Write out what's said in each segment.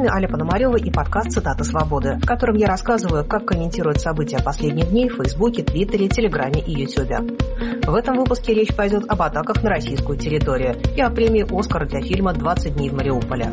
вами Аля Пономарева и подкаст «Цитаты свободы», в котором я рассказываю, как комментируют события последних дней в Фейсбуке, Твиттере, Телеграме и Ютубе. В этом выпуске речь пойдет об атаках на российскую территорию и о премии «Оскар» для фильма «20 дней в Мариуполе».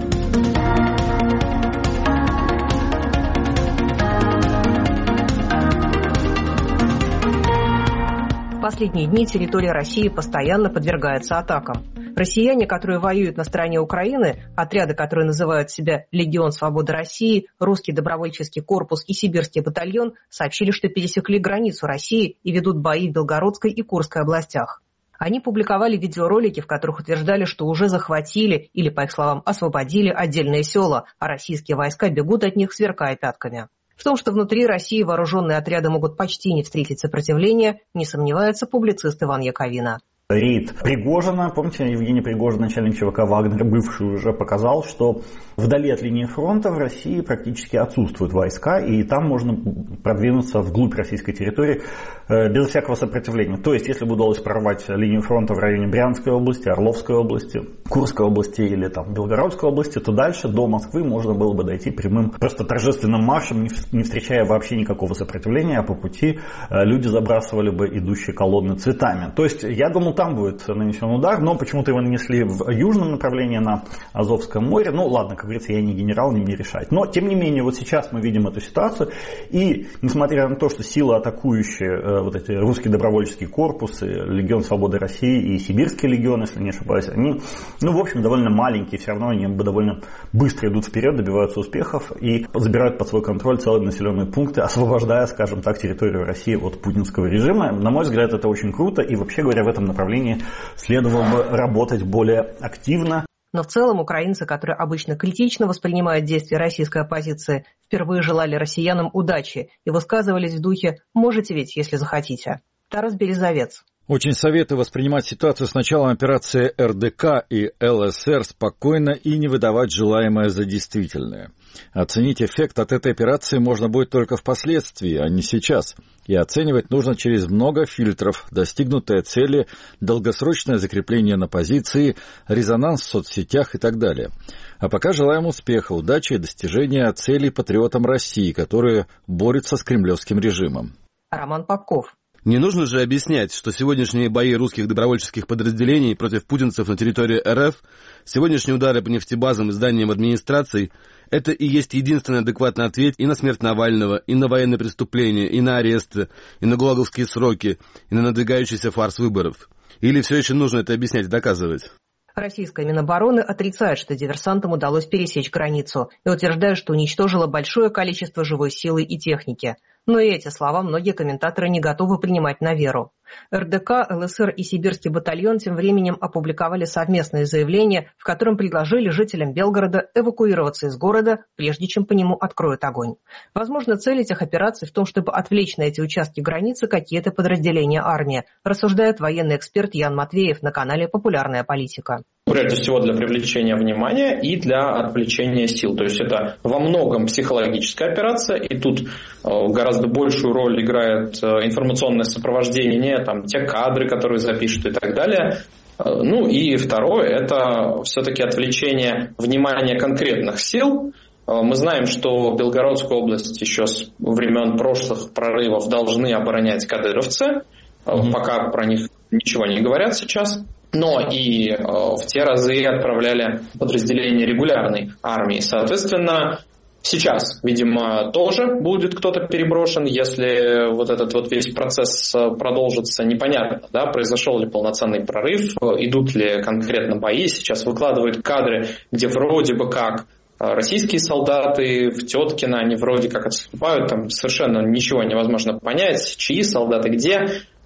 В последние дни территория России постоянно подвергается атакам. Россияне, которые воюют на стороне Украины, отряды, которые называют себя «Легион Свободы России», Русский добровольческий корпус и Сибирский батальон, сообщили, что пересекли границу России и ведут бои в Белгородской и Курской областях. Они публиковали видеоролики, в которых утверждали, что уже захватили или, по их словам, освободили отдельные села, а российские войска бегут от них, сверкая пятками. В том, что внутри России вооруженные отряды могут почти не встретить сопротивления, не сомневается публицист Иван Яковина. Рейд Пригожина, помните, Евгений Пригожин, начальник ЧВК «Вагнер», бывший, уже показал, что вдали от линии фронта в России практически отсутствуют войска, и там можно продвинуться вглубь российской территории без всякого сопротивления. То есть, если бы удалось прорвать линию фронта в районе Брянской области, Орловской области, Курской области или там Белгородской области, то дальше до Москвы можно было бы дойти прямым, просто торжественным маршем, не встречая вообще никакого сопротивления, а по пути люди забрасывали бы идущие колонны цветами. То есть, я думал, там будет нанесен удар, но почему-то его нанесли в южном направлении на Азовском море. Ну ладно, как говорится, я не генерал, не мне решать. Но тем не менее, вот сейчас мы видим эту ситуацию, и несмотря на то, что силы атакующие, вот эти русские добровольческие корпусы, Легион Свободы России и Сибирский легион, если не ошибаюсь, они, в общем, довольно маленькие, все равно они довольно быстро идут вперед, добиваются успехов и забирают под свой контроль целые населенные пункты, освобождая, скажем так, территорию России от путинского режима. На мой взгляд, это очень круто, и вообще говоря, в этом направлении следовало бы работать более активно. Но в целом украинцы, которые обычно критично воспринимают действия российской оппозиции, впервые желали россиянам удачи и высказывались в духе «можете ведь, если захотите». Тарас Березовец. Очень советую воспринимать ситуацию с началом операции РДК и ЛСР спокойно и не выдавать желаемое за действительное. Оценить эффект от этой операции можно будет только впоследствии, а не сейчас. И оценивать нужно через много фильтров: достигнутые цели, долгосрочное закрепление на позиции, резонанс в соцсетях и так далее. А пока желаем успеха, удачи и достижения целей патриотам России, которые борются с кремлевским режимом. Роман Попков. Не нужно же объяснять, что сегодняшние бои русских добровольческих подразделений против путинцев на территории РФ, сегодняшние удары по нефтебазам и зданиям администрации – это и есть единственный адекватный ответ и на смерть Навального, и на военные преступления, и на аресты, и на гулаговские сроки, и на надвигающийся фарс выборов. Или все еще нужно это объяснять и доказывать? Российская Минобороны отрицает, что диверсантам удалось пересечь границу, и утверждает, что уничтожило большое количество живой силы и техники. Но и эти слова многие комментаторы не готовы принимать на веру. РДК, ЛСР и Сибирский батальон тем временем опубликовали совместное заявление, в котором предложили жителям Белгорода эвакуироваться из города, прежде чем по нему откроют огонь. Возможно, цель этих операций в том, чтобы отвлечь на эти участки границы какие-то подразделения армии, рассуждает военный эксперт Ян Матвеев на канале «Популярная политика». Прежде всего для привлечения внимания и для отвлечения сил. То есть это во многом психологическая операция, и тут гораздо большую роль играет информационное сопровождение, там, те кадры, которые запишут и так далее. Ну и второе, это все-таки отвлечение внимания конкретных сил. Мы знаем, что Белгородскую область еще с времен прошлых прорывов должны оборонять кадыровцы. Пока про них ничего не говорят сейчас. Но и в те разы отправляли подразделения регулярной армии. Соответственно, сейчас, видимо, тоже будет кто-то переброшен, если вот этот вот весь процесс продолжится, непонятно, да, произошел ли полноценный прорыв, идут ли конкретно бои. Сейчас выкладывают кадры, где вроде бы как российские солдаты в Теткино, они вроде как отступают, там совершенно ничего невозможно понять, чьи солдаты где.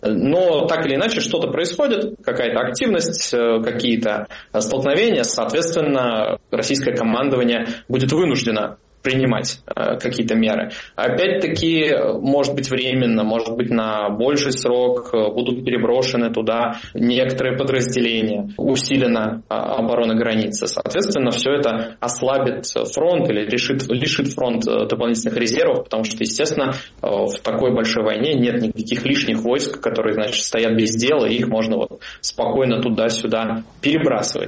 Но так или иначе что-то происходит, какая-то активность, какие-то столкновения, соответственно, российское командование будет вынуждено принимать какие-то меры. Опять-таки, может быть временно, может быть на больший срок будут переброшены туда некоторые подразделения, усилена оборона границы. Соответственно, все это ослабит фронт или лишит фронт дополнительных резервов, потому что, естественно, в такой большой войне нет никаких лишних войск, которые, значит, стоят без дела, и их можно вот спокойно туда-сюда перебрасывать.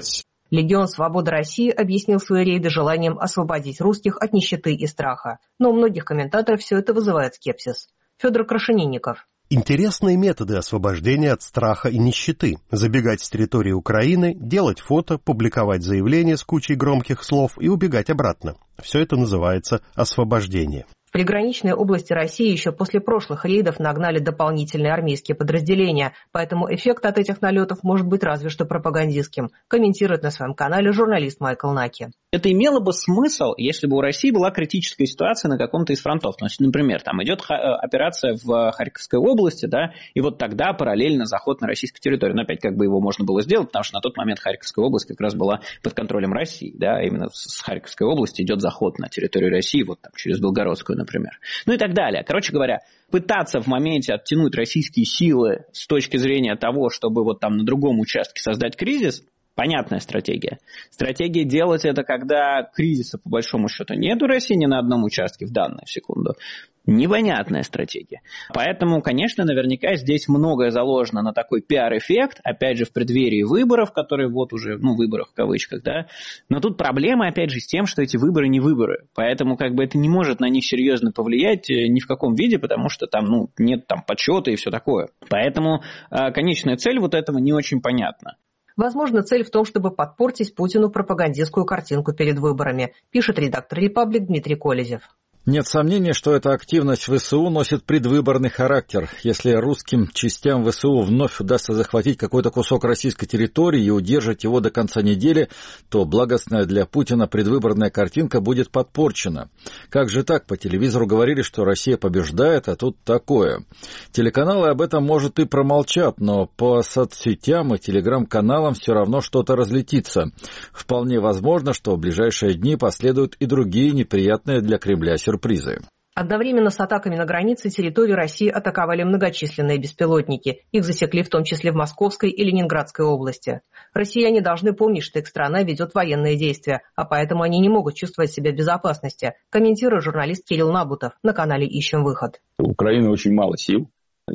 Легион «Свобода России» объяснил свои рейды желанием освободить русских от нищеты и страха. Но у многих комментаторов все это вызывает скепсис. Федор Крашенинников. Интересные методы освобождения от страха и нищеты. Забегать с территории Украины, делать фото, публиковать заявления с кучей громких слов и убегать обратно. Все это называется освобождение. В приграничной области России еще после прошлых рейдов нагнали дополнительные армейские подразделения, поэтому эффект от этих налетов может быть разве что пропагандистским, комментирует на своем канале журналист Майкл Наки. Это имело бы смысл, если бы у России была критическая ситуация на каком-то из фронтов. Значит, например, там идет операция в Харьковской области, да, и вот тогда параллельно заход на российскую территорию. Но опять как бы его можно было сделать, потому что на тот момент Харьковская область как раз была под контролем России, да, именно с Харьковской области идет заход на территорию России, вот там через Белгородскую, например. Ну и так далее. Короче говоря, пытаться в моменте оттянуть российские силы с точки зрения того, чтобы вот там на другом участке создать кризис, понятная стратегия. Стратегия делать это, когда кризиса, по большому счету, нет у России ни на одном участке в данную секунду. Непонятная стратегия. Поэтому, конечно, наверняка здесь многое заложено на такой пиар-эффект, опять же, в преддверии выборов, которые вот уже, выборов в кавычках, да. Но тут проблема, опять же, с тем, что эти выборы не выборы. Поэтому, как бы, это не может на них серьезно повлиять ни в каком виде, потому что там, нет там почета и все такое. Поэтому конечная цель вот этого не очень понятна. Возможно, цель в том, чтобы подпортить Путину пропагандистскую картинку перед выборами, пишет редактор «Репаблик» Дмитрий Колезев. Нет сомнения, что эта активность ВСУ носит предвыборный характер. Если русским частям ВСУ вновь удастся захватить какой-то кусок российской территории и удержать его до конца недели, то благостная для Путина предвыборная картинка будет подпорчена. Как же так? По телевизору говорили, что Россия побеждает, а тут такое. Телеканалы об этом, может, и промолчат, но по соцсетям и телеграм-каналам все равно что-то разлетится. Вполне возможно, что в ближайшие дни последуют и другие неприятные для Кремля сюрпризы. Одновременно с атаками на границе территорию России атаковали многочисленные беспилотники. Их засекли в том числе в Московской и Ленинградской области. Россияне должны помнить, что их страна ведет военные действия, а поэтому они не могут чувствовать себя в безопасности, комментирует журналист Кирилл Набутов на канале «Ищем выход». У Украины очень мало сил.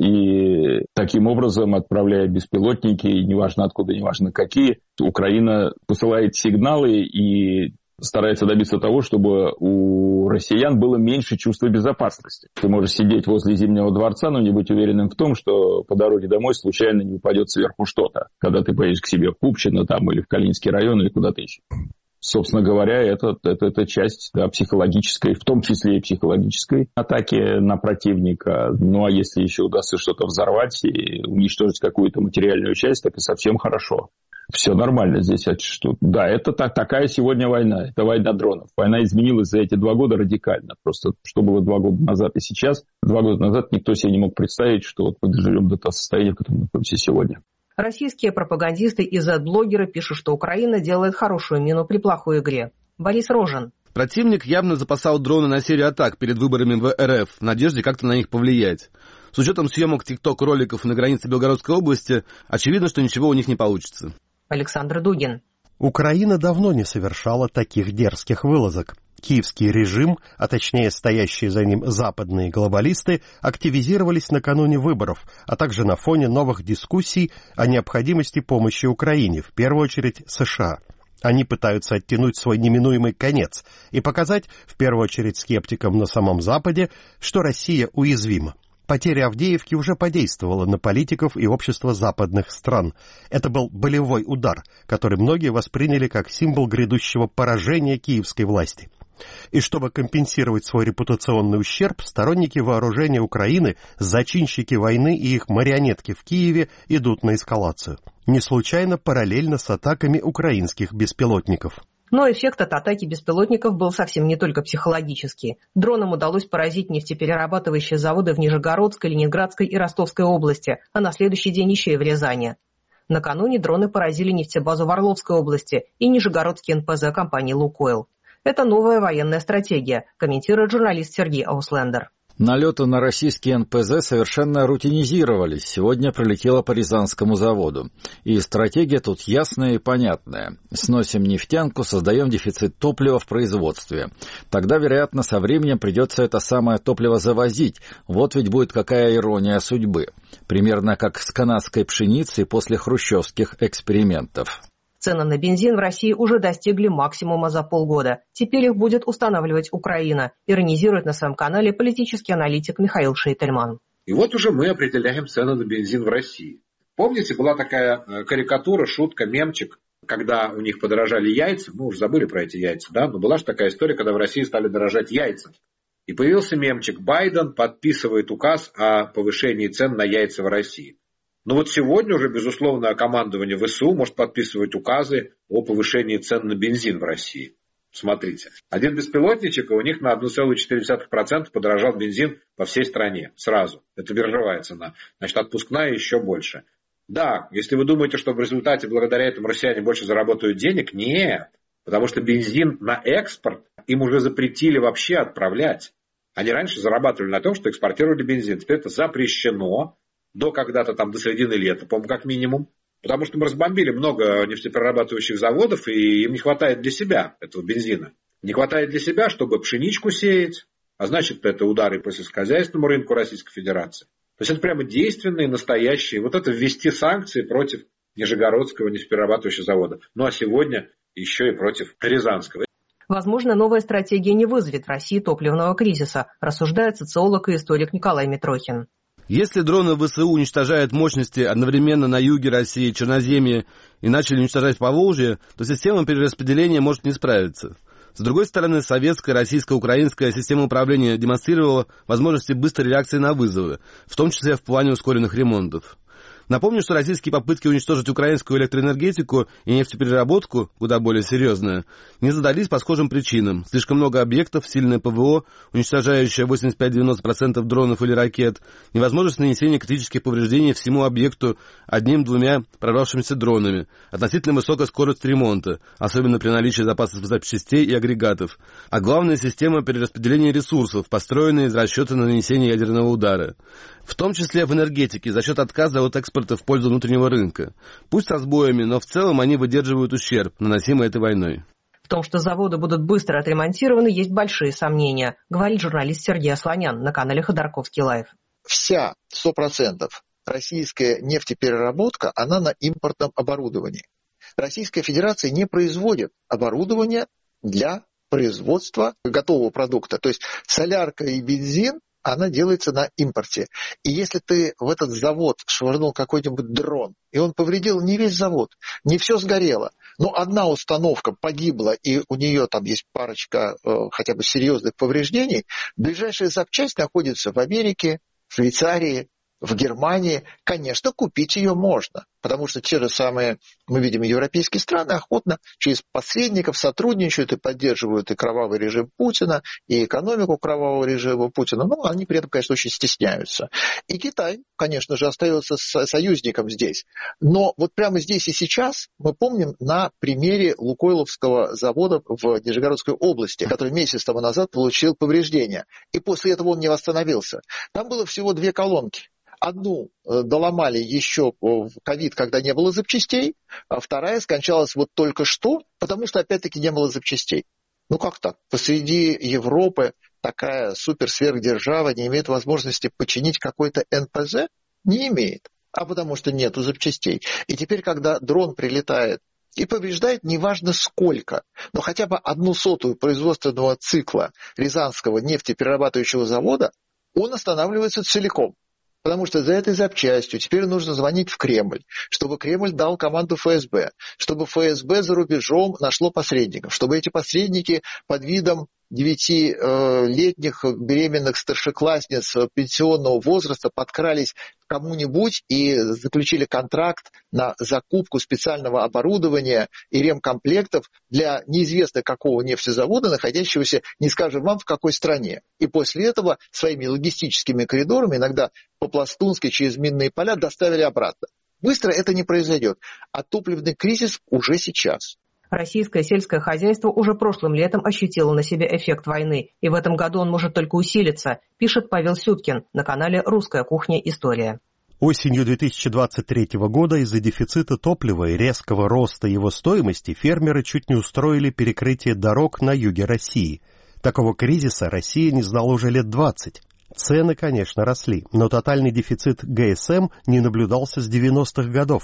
И таким образом, отправляя беспилотники, неважно откуда, неважно какие, Украина посылает сигналы и старается добиться того, чтобы у россиян было меньше чувства безопасности. Ты можешь сидеть возле Зимнего дворца, но не быть уверенным в том, что по дороге домой случайно не упадет сверху что-то, когда ты поедешь к себе в Купчино там, или в Калининский район, или куда-то еще. Собственно говоря, это часть психологической, в том числе и психологической атаки на противника. Ну а если еще удастся что-то взорвать и уничтожить какую-то материальную часть, так и совсем хорошо. Все нормально здесь. Да, это такая сегодня война. Это война дронов. Война изменилась за эти 2 года радикально. Просто что было 2 года назад и сейчас. 2 года назад никто себе не мог представить, что вот мы доживем до того состояния, в котором мы находимся сегодня. Российские пропагандисты и Z-блогеры пишут, что Украина делает хорошую мину при плохой игре. Борис Рожен. Противник явно запасал дроны на серию атак перед выборами в РФ в надежде как-то на них повлиять. С учетом съемок ТикТок-роликов на границе Белгородской области, очевидно, что ничего у них не получится. Александр Дугин. Украина давно не совершала таких дерзких вылазок. Киевский режим, а точнее стоящие за ним западные глобалисты, активизировались накануне выборов, а также на фоне новых дискуссий о необходимости помощи Украине, в первую очередь США. Они пытаются оттянуть свой неминуемый конец и показать, в первую очередь скептикам на самом Западе, что Россия уязвима. Потеря Авдеевки уже подействовала на политиков и общество западных стран. Это был болевой удар, который многие восприняли как символ грядущего поражения киевской власти. И чтобы компенсировать свой репутационный ущерб, сторонники вооружения Украины, зачинщики войны и их марионетки в Киеве идут на эскалацию. Не случайно параллельно с атаками украинских беспилотников. Но эффект от атаки беспилотников был совсем не только психологический. Дронам удалось поразить нефтеперерабатывающие заводы в Нижегородской, Ленинградской и Ростовской области, а на следующий день еще и в Рязани. Накануне дроны поразили нефтебазу в Орловской области и Нижегородский НПЗ компании «Лукойл». Это новая военная стратегия, комментирует журналист Сергей Ауслендер. Налеты на российские НПЗ совершенно рутинизировались. Сегодня прилетело по Рязанскому заводу. И стратегия тут ясная и понятная. Сносим нефтянку, создаем дефицит топлива в производстве. Тогда, вероятно, со временем придется это самое топливо завозить. Вот ведь будет какая ирония судьбы. Примерно как с канадской пшеницей после хрущевских экспериментов. В Цены на бензин в России уже достигли максимума за полгода. Теперь их будет устанавливать Украина, иронизирует на своем канале политический аналитик Михаил Шейтельман. И вот уже мы определяем цены на бензин в России. Помните, была такая карикатура, шутка, мемчик, когда у них подорожали яйца, мы уже забыли про эти яйца, да, но была же такая история, когда в России стали дорожать яйца. И появился мемчик: Байден подписывает указ о повышении цен на яйца в России. Ну вот сегодня уже, безусловно, командование ВСУ может подписывать указы о повышении цен на бензин в России. Смотрите, один беспилотничек, и у них на 1,4% подорожал бензин по всей стране сразу. Это биржевая цена. Значит, отпускная еще больше. Да, если вы думаете, что в результате благодаря этому россияне больше заработают денег, нет. Потому что бензин на экспорт им уже запретили вообще отправлять. Они раньше зарабатывали на том, что экспортировали бензин. Теперь это запрещено до когда-то там, до середины лета, по-моему, как минимум. Потому что мы разбомбили много нефтеперерабатывающих заводов, и им не хватает для себя этого бензина. Не хватает для себя, чтобы пшеничку сеять, а значит, это удары по сельскохозяйственному рынку Российской Федерации. То есть это прямо действенные, настоящие. Вот это ввести санкции против Нижегородского нефтеперерабатывающего завода. Ну а сегодня еще и против Рязанского. Возможно, новая стратегия не вызовет в России топливного кризиса, рассуждает социолог и историк Николай Митрохин. Если дроны ВСУ уничтожают мощности одновременно на юге России, Черноземье и начали уничтожать Поволжье, то система перераспределения может не справиться. С другой стороны, советская, российская, украинская система управления демонстрировала возможности быстрой реакции на вызовы, в том числе в плане ускоренных ремонтов. Напомню, что российские попытки уничтожить украинскую электроэнергетику и нефтепереработку, куда более серьезные, не задались по схожим причинам. Слишком много объектов, сильное ПВО, уничтожающее 85-90% дронов или ракет, невозможность нанесения критических повреждений всему объекту одним-двумя прорвавшимися дронами, относительно высокая скорость ремонта, особенно при наличии запасов запчастей и агрегатов, а главная система перераспределения ресурсов, построенная из расчета на нанесение ядерного удара. В том числе в энергетике, за счет отказа от экспорта в пользу внутреннего рынка. Пусть с сбоями, но в целом они выдерживают ущерб, наносимый этой войной. В том, что заводы будут быстро отремонтированы, есть большие сомнения, говорит журналист Сергей Асланян на канале Ходорковский Лайв. Вся 100% российская нефтепереработка, она на импортном оборудовании. Российская Федерация не производит оборудование для производства готового продукта. То есть солярка и бензин, она делается на импорте. И если ты в этот завод швырнул какой-нибудь дрон, и он повредил не весь завод, не все сгорело, но одна установка погибла, и у нее там есть парочка хотя бы серьезных повреждений, ближайшая запчасть находится в Америке, в Швейцарии, в Германии. Конечно, купить ее можно, потому что те же самые, мы видим, европейские страны охотно через посредников сотрудничают и поддерживают и кровавый режим Путина, и экономику кровавого режима Путина, но они при этом, конечно, очень стесняются. И Китай, конечно же, остается союзником здесь. Но вот прямо здесь и сейчас мы помним на примере Лукойловского завода в Нижегородской области, который месяц тому назад получил повреждения. И после этого он не восстановился. Там было всего 2 колонки. Одну доломали еще в ковид, когда не было запчастей, а вторая скончалась вот только что, потому что опять-таки не было запчастей. Ну как так? Посреди Европы такая суперсверхдержава не имеет возможности починить какой-то НПЗ? Не имеет. А потому что нету запчастей. И теперь, когда дрон прилетает и повреждает неважно сколько, но хотя бы 1/100 производственного цикла Рязанского нефтеперерабатывающего завода, он останавливается целиком. Потому что за этой запчастью теперь нужно звонить в Кремль, чтобы Кремль дал команду ФСБ, чтобы ФСБ за рубежом нашло посредников, чтобы эти посредники под видом 9-летних беременных старшеклассниц пенсионного возраста подкрались к кому-нибудь и заключили контракт на закупку специального оборудования и ремкомплектов для неизвестно какого нефтезавода, находящегося, не скажем вам, в какой стране. И после этого своими логистическими коридорами, иногда по-пластунски через минные поля, доставили обратно. Быстро это не произойдет, а топливный кризис уже сейчас. Российское сельское хозяйство уже прошлым летом ощутило на себе эффект войны, и в этом году он может только усилиться, пишет Павел Сюткин на канале «Русская кухня. История». Осенью 2023 года из-за дефицита топлива и резкого роста его стоимости фермеры чуть не устроили перекрытие дорог на юге России. Такого кризиса Россия не знала уже лет 20. Цены, конечно, росли, но тотальный дефицит ГСМ не наблюдался с 90-х годов.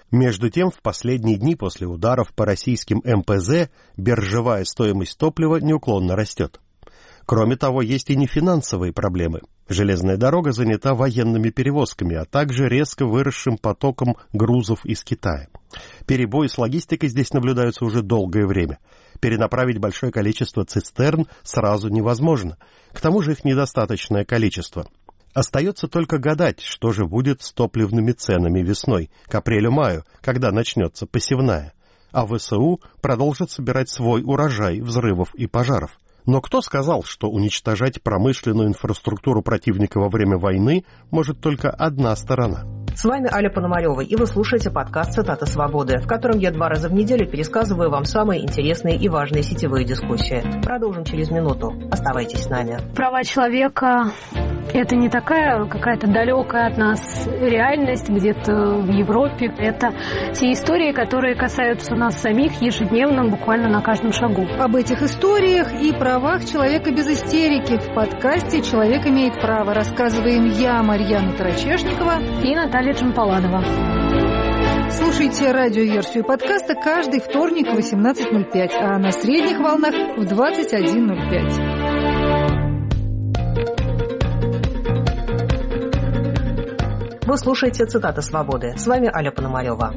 Между тем, в последние дни после ударов по российским МПЗ биржевая стоимость топлива неуклонно растет. Кроме того, есть и нефинансовые проблемы. Железная дорога занята военными перевозками, а также резко выросшим потоком грузов из Китая. Перебои с логистикой здесь наблюдаются уже долгое время. Перенаправить большое количество цистерн сразу невозможно. К тому же их недостаточное количество. Остается только гадать, что же будет с топливными ценами весной, к апрелю-маю, когда начнется посевная. А ВСУ продолжит собирать свой урожай взрывов и пожаров. Но кто сказал, что уничтожать промышленную инфраструктуру противника во время войны может только одна сторона? С вами Аля Пономарева, и вы слушаете подкаст «Цитата свободы», в котором я 2 раза в неделю пересказываю вам самые интересные и важные сетевые дискуссии. Продолжим через минуту. Оставайтесь с нами. Права человека – это не такая какая-то далекая от нас реальность где-то в Европе. Это те истории, которые касаются нас самих ежедневно, буквально на каждом шагу. Об этих историях и правах человека без истерики в подкасте «Человек имеет право» рассказываем я, Марьяна Тарачешникова и Наталья Джампаладова. Слушайте радиоверсию подкаста каждый вторник в 18:05, а на средних волнах в 21:05. Вы слушаете «Цитаты свободы». С вами Аля Пономарева.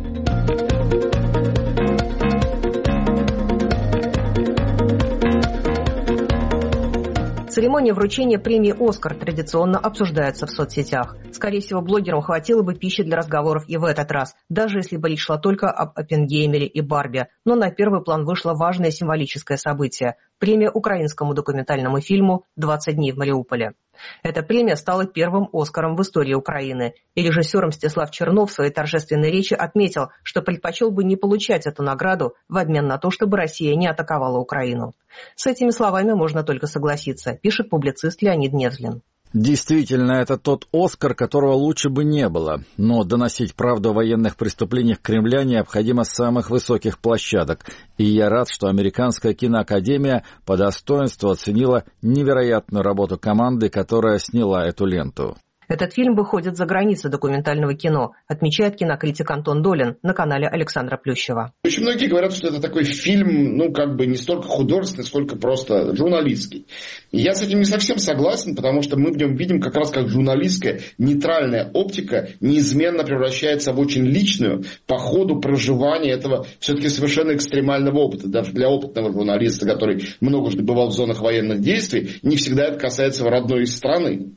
Церемония вручения премии «Оскар» традиционно обсуждается в соцсетях. Скорее всего, блогерам хватило бы пищи для разговоров и в этот раз, даже если бы речь шла только об Оппенгеймере и Барби. Но на первый план вышло важное символическое событие – премия украинскому документальному фильму «20 дней в Мариуполе». Эта премия стала первым «Оскаром» в истории Украины, и режиссер Мстислав Чернов в своей торжественной речи отметил, что предпочел бы не получать эту награду в обмен на то, чтобы Россия не атаковала Украину. С этими словами можно только согласиться, пишет публицист Леонид Невзлин. Действительно, это тот «Оскар», которого лучше бы не было. Но доносить правду о военных преступлениях Кремля необходимо с самых высоких площадок. И я рад, что Американская киноакадемия по достоинству оценила невероятную работу команды, которая сняла эту ленту. Этот фильм выходит за границы документального кино, отмечает кинокритик Антон Долин на канале Александра Плющева. Очень многие говорят, что это такой фильм, не столько художественный, сколько просто журналистский. И я с этим не совсем согласен, потому что мы в нем видим как раз как журналистская нейтральная оптика неизменно превращается в очень личную по ходу проживания этого все-таки совершенно экстремального опыта. Даже для опытного журналиста, который многожды бывал в зонах военных действий, не всегда это касается родной страны.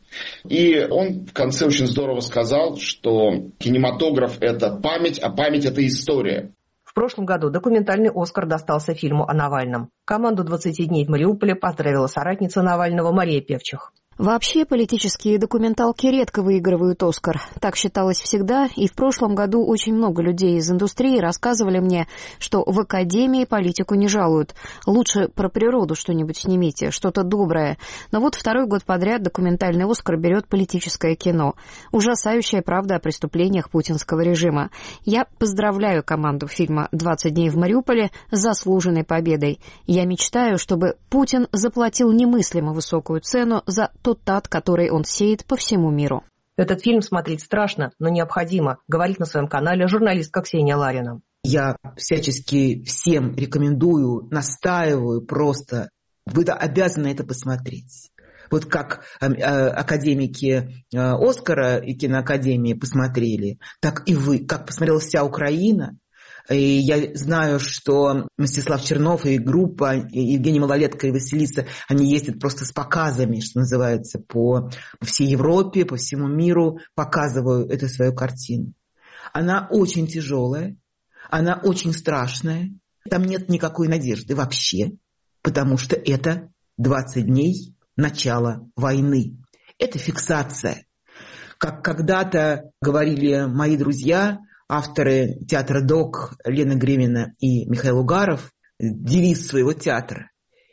И он в конце очень здорово сказал, что кинематограф – это память, а память – это история. В прошлом году документальный «Оскар» достался фильму о Навальном. Команду «20 дней в Мариуполе» поздравила соратница Навального Мария Певчих. Вообще, политические документалки редко выигрывают «Оскар». Так считалось всегда, и в прошлом году очень много людей из индустрии рассказывали мне, что в Академии политику не жалуют. Лучше про природу что-нибудь снимите, что-то доброе. Но вот 2-й год подряд документальный «Оскар» берет политическое кино. Ужасающая правда о преступлениях путинского режима. Я поздравляю команду фильма «20 дней в Мариуполе» с заслуженной победой. Я мечтаю, чтобы Путин заплатил немыслимо высокую цену за тот ад, который он сеет по всему миру. Этот фильм смотреть страшно, но необходимо, говорит на своем канале журналистка Ксения Ларина. Я всячески всем рекомендую, настаиваю просто. Вы обязаны это посмотреть. Вот как академики Оскара и киноакадемии посмотрели, так и вы, как посмотрела вся Украина. И я знаю, что Мстислав Чернов и группа, и Евгений Малолетка и Василиса, они ездят просто с показами, что называется, по всей Европе, по всему миру, показывают эту свою картину. Она очень тяжелая, она очень страшная, там нет никакой надежды вообще, потому что это 20 дней начала войны. Это фиксация. Как когда-то говорили мои друзья, авторы театра ДОК Лена Гремина и Михаил Угаров, девиз своего театра: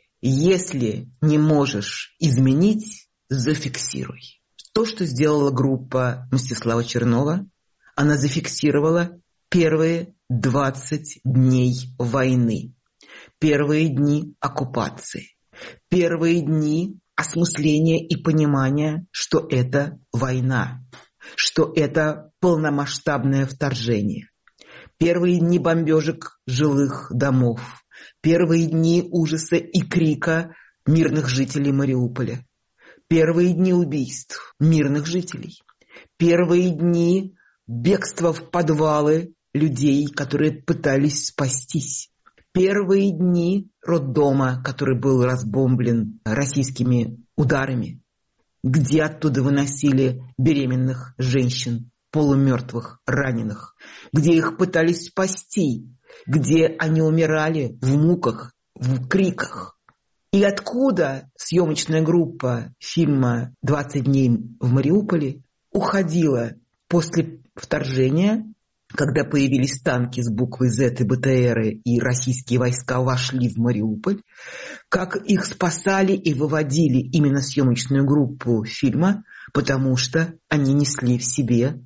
если не можешь изменить, зафиксируй. То, что сделала группа Мстислава Чернова, она зафиксировала первые 20 дней войны, первые дни оккупации, первые дни осмысления и понимания, что это война, что это полномасштабное вторжение. Первые дни бомбежек жилых домов, первые дни ужаса и крика мирных жителей Мариуполя, первые дни убийств мирных жителей, первые дни бегства в подвалы людей, которые пытались спастись, первые дни роддома, который был разбомблен российскими ударами, где оттуда выносили беременных женщин, полумертвых, раненых, где их пытались спасти, где они умирали в муках, в криках. И откуда съемочная группа фильма «20 дней в Мариуполе» уходила после вторжения, когда появились танки с буквой «З» и БТРы, и российские войска вошли в Мариуполь, как их спасали и выводили именно съемочную группу фильма, потому что они несли в себе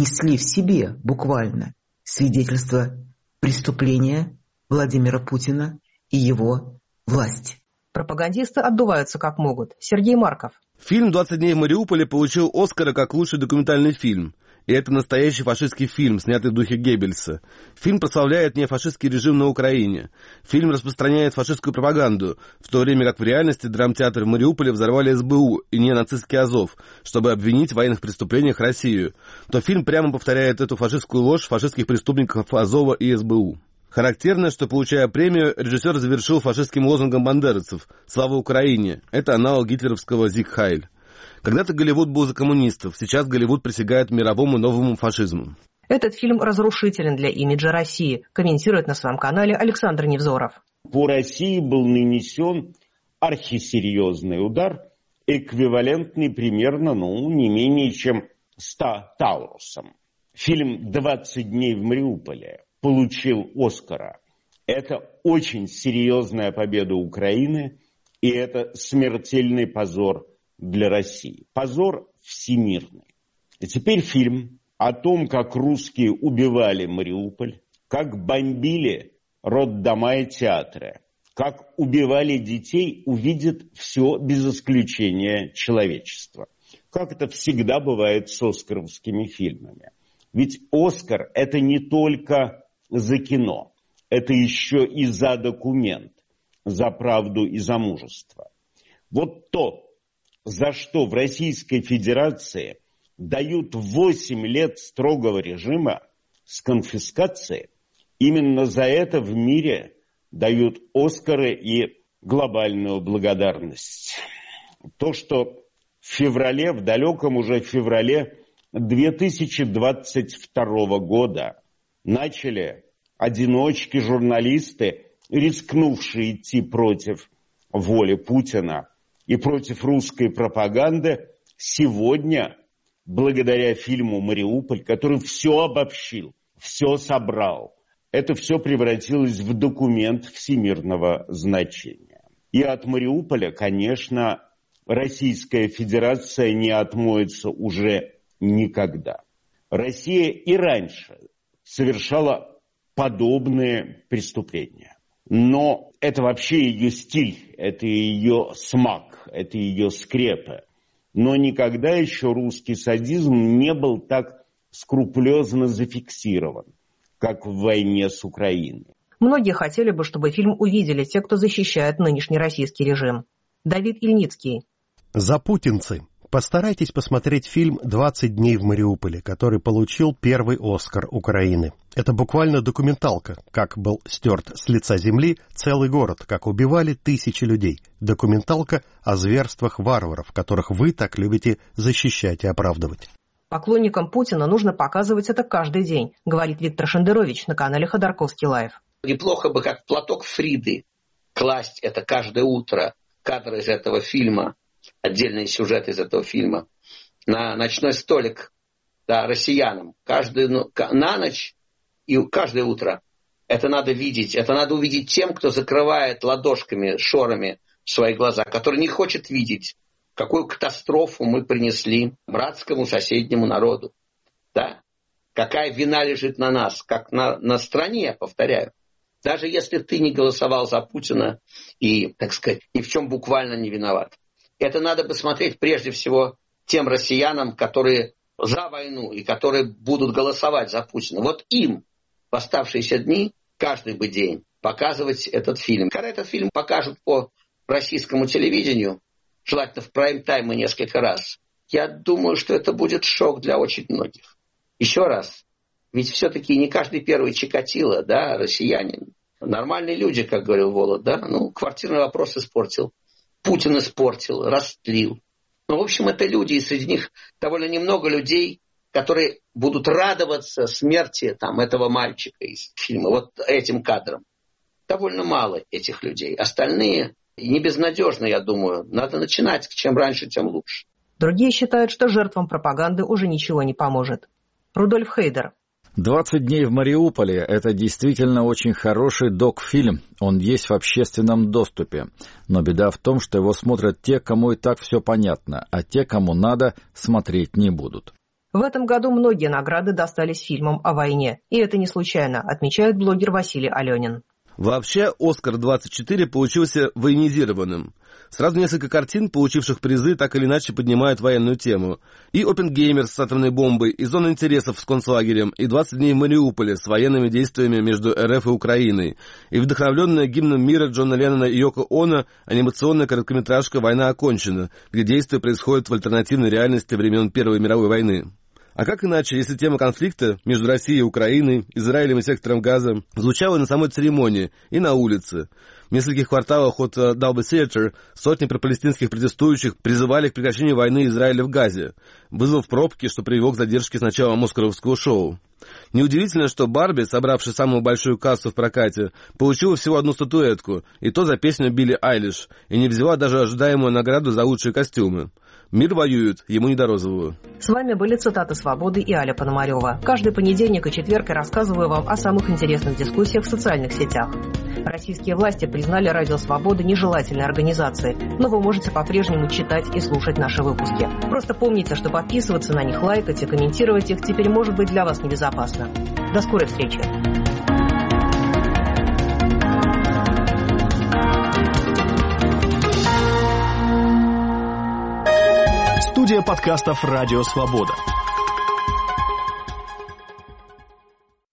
буквально свидетельство преступления Владимира Путина и его власти. Пропагандисты отдуваются как могут. Сергей Марков. Фильм «20 дней в Мариуполе» получил Оскара как лучший документальный фильм. И это настоящий фашистский фильм, снятый в духе Геббельса. Фильм прославляет неофашистский режим на Украине. Фильм распространяет фашистскую пропаганду, в то время как в реальности драмтеатр в Мариуполе взорвали СБУ и ненацистский Азов, чтобы обвинить в военных преступлениях Россию. То фильм прямо повторяет эту фашистскую ложь фашистских преступников Азова и СБУ. Характерно, что, получая премию, режиссер завершил фашистским лозунгом бандеровцев «Слава Украине». Это аналог гитлеровского «Зиг Хайль». Когда-то Голливуд был за коммунистов, сейчас Голливуд присягает мировому новому фашизму. Этот фильм разрушителен для имиджа России, комментирует на своем канале Александр Невзоров. По России был нанесен архисерьезный удар, эквивалентный примерно, не менее чем 100 Таурусам. Фильм «20 дней в Мариуполе» получил Оскара. Это очень серьезная победа Украины, и это смертельный позор для России. Позор всемирный. И теперь фильм о том, как русские убивали Мариуполь, как бомбили роддома и театры, как убивали детей, увидит все без исключения человечество. Как это всегда бывает с оскаровскими фильмами. Ведь Оскар – это не только за кино, это еще и за документ, за правду и за мужество. Вот то, за что в Российской Федерации дают 8 лет строгого режима с конфискацией, именно за это в мире дают Оскары и глобальную благодарность. То, что в феврале, в далеком уже феврале 2022 года начали одиночки-журналисты, рискнувшие идти против воли Путина и против русской пропаганды, сегодня, благодаря фильму «Мариуполь», который все обобщил, все собрал, это все превратилось в документ всемирного значения. И от Мариуполя, конечно, Российская Федерация не отмоется уже никогда. Россия и раньше совершала подобные преступления. Но это вообще ее стиль, это ее смак, это ее скрепы. Но никогда еще русский садизм не был так скрупулезно зафиксирован, как в войне с Украиной. Многие хотели бы, чтобы фильм увидели те, кто защищает нынешний российский режим. Давид Ильницкий. Запутинцы. Постарайтесь посмотреть фильм «20 дней в Мариуполе», который получил первый «Оскар» Украины. Это буквально документалка, как был стерт с лица земли целый город, как убивали тысячи людей. Документалка о зверствах варваров, которых вы так любите защищать и оправдывать. Поклонникам Путина нужно показывать это каждый день, говорит Виктор Шендерович на канале Ходорковский Лайв. Неплохо бы, как платок Фриды, класть это каждое утро, кадры из этого фильма, отдельные сюжеты из этого фильма, на ночной столик, да, россиянам. На ночь и каждое утро. Это надо видеть. Это надо увидеть тем, кто закрывает ладошками, шорами свои глаза, который не хочет видеть, какую катастрофу мы принесли братскому соседнему народу. Да? Какая вина лежит на нас, как на стране, повторяю. Даже если ты не голосовал за Путина и, так сказать, ни в чем буквально не виноват. Это надо посмотреть прежде всего тем россиянам, которые за войну и которые будут голосовать за Путина. Вот им в оставшиеся дни, каждый бы день, показывать этот фильм. Когда этот фильм покажут по российскому телевидению, желательно в прайм-тайм и несколько раз, я думаю, что это будет шок для очень многих. Еще раз, ведь все-таки не каждый первый Чикатило, да, россиянин. Нормальные люди, как говорил Волод, да, квартирный вопрос испортил, Путин испортил, растлил. В общем, это люди, и среди них довольно немного людей, которые будут радоваться смерти этого мальчика из фильма, вот этим кадром. Довольно мало этих людей. Остальные не безнадежны, я думаю. Надо начинать, чем раньше, тем лучше. Другие считают, что жертвам пропаганды уже ничего не поможет. Рудольф Хейдер. 20 дней в Мариуполе – это действительно очень хороший док-фильм. Он есть в общественном доступе. Но беда в том, что его смотрят те, кому и так все понятно, а те, кому надо, смотреть не будут. В этом году многие награды достались фильмам о войне. И это не случайно, отмечает блогер Василий Аленин. Вообще, «Оскар-24» получился военизированным. Сразу несколько картин, получивших призы, так или иначе поднимают военную тему. И «Оппенгеймер» с атомной бомбой, и «Зона интересов» с концлагерем, и «20 дней в Мариуполе» с военными действиями между РФ и Украиной, и вдохновленная гимном мира Джона Леннона и Йоко Оно анимационная короткометражка «Война окончена», где действие происходит в альтернативной реальности времен Первой мировой войны. А как иначе, если тема конфликта между Россией и Украиной, Израилем и сектором Газа звучала на самой церемонии и на улице? В нескольких кварталах от Далби Theatre сотни пропалестинских протестующих призывали к прекращению войны Израиля в Газе, вызвав пробки, что привело к задержке с началом оскаровского шоу. Неудивительно, что Барби, собравшая самую большую кассу в прокате, получила всего одну статуэтку, и то за песню Билли Айлиш, и не взяла даже ожидаемую награду за лучшие костюмы. Мир воюет, ему не до розового. С вами были цитаты «Свободы» и Аля Пономарева. Каждый понедельник и четверг я рассказываю вам о самых интересных дискуссиях в социальных сетях. Российские власти признали Радио Свобода нежелательной организацией, но вы можете по-прежнему читать и слушать наши выпуски. Просто помните, что подписываться на них, лайкать и комментировать их теперь может быть для вас небезопасно. До скорой встречи. Студия подкастов «Радио Свобода».